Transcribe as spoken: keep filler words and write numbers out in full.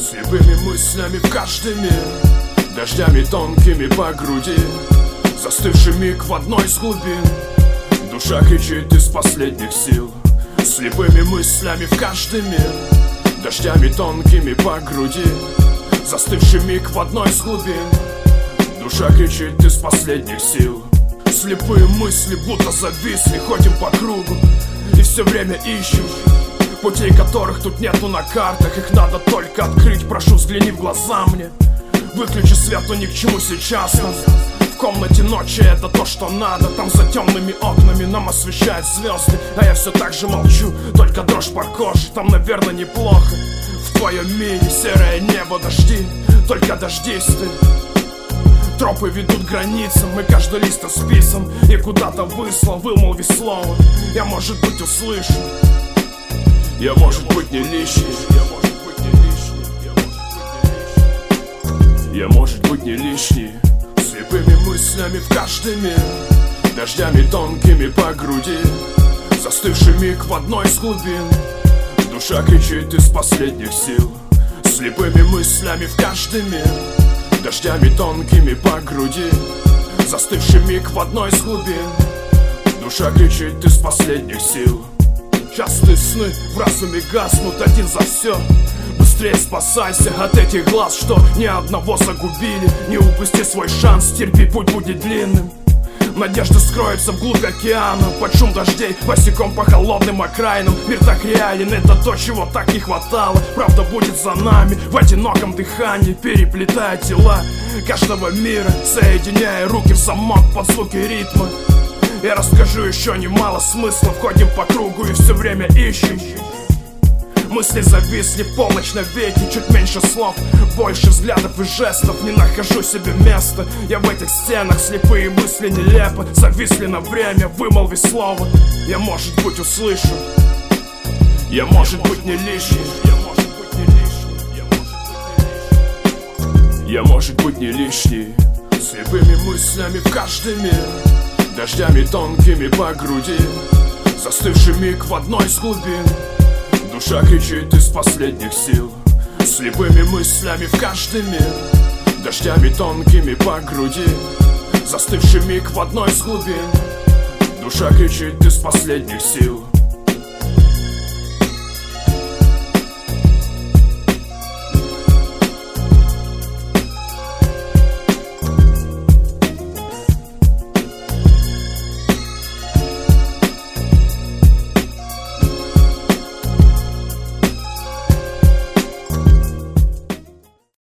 Слепыми мыслями в каждый мир, дождями тонкими по груди, застывший миг в одной из глубин. Душа кричит из последних сил. Слепыми мыслями в каждый мир, дождями тонкими по груди, застывший миг в одной из глубин. Душа кричит из последних сил. Слепые мысли будто зависли, ходим по кругу и все время ищем путей, которых тут нету на картах. Их надо только открыть, прошу, взгляни в глаза мне. Выключи свет, но ни к чему сейчас нам. В комнате ночи это то, что надо. Там за темными окнами нам освещают звезды, а я все так же молчу, только дрожь по коже. Там, наверное, неплохо. В твоем мире серое небо, дожди, только дождись ты. Тропы ведут к границам, и каждый лист исписан. И куда-то выслал, вымолви слово. Я, может быть, услышу. Я, может быть, не лишний. Я, может быть, не лишний. Слепыми мыслями в каждый мир, дождями тонкими по груди, застывший миг в одной из глубин. Душа кричит из последних сил. Слепыми мыслями в каждый мир, дождями тонкими по груди, застывший миг в одной из глубин. Душа кричит из последних сил. Частые сны в разуме гаснут один за все. Быстрее спасайся от этих глаз, что ни одного загубили. Не упусти свой шанс, терпи, путь будет длинным. Надежда скроется вглубь океана, под шум дождей, босиком по холодным окраинам. Мир так реален, это то, чего так не хватало. Правда будет за нами в одиноком дыхании, переплетая тела каждого мира, соединяя руки в замок под звуки ритма. Я расскажу еще немало смыслов, ходим по кругу и все время ищем. Мысли зависли в полночь навеки, чуть меньше слов, больше взглядов и жестов. Не нахожу себе места, я в этих стенах. Слепые мысли нелепо зависли на время, вымолви слово. Я, может быть, услышу. Я, может быть, не лишний. Я, может быть, не лишний. Слепыми мыслями в каждый мир, дождями тонкими по груди, застывший миг в одной из глубин. Душа кричит из последних сил. Слепыми мыслями в каждый мир, дождями тонкими по груди, застывший миг в одной из глубин. Душа кричит из последних сил.